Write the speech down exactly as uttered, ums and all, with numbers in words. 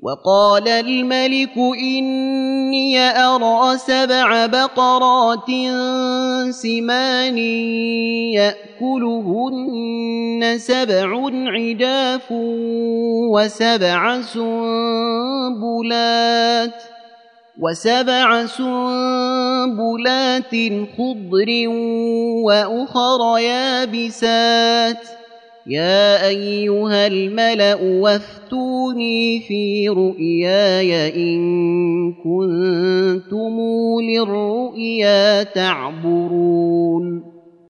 وقال الملك إني أرى سبع بقرات سمان يأكلهن سبع عجاف وسبع سنبلات وسبع سنبلات خضر وأخر يابسات يا أيها الملأ وافتوني في رؤياي إن كنتم للرؤيا تعبرون